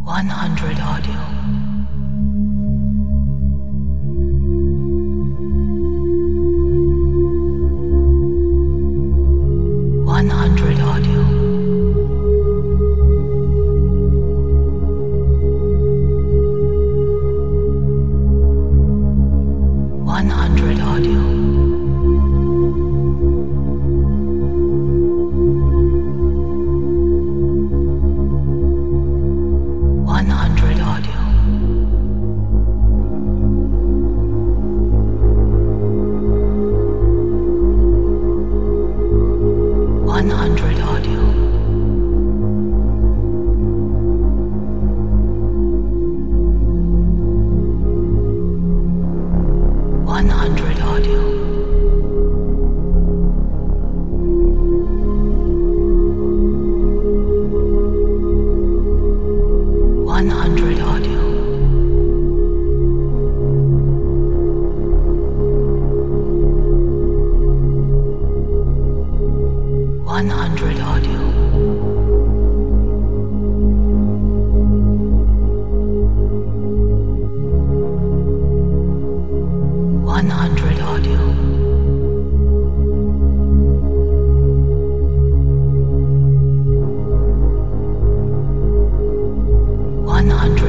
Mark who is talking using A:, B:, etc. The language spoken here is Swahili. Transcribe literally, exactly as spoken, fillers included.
A: one hundred audio. one hundred audio. one hundred audio. one hundred audio. one hundred audio. one hundred audio. one hundred audio. one hundred audio. one hundred audio. one hundred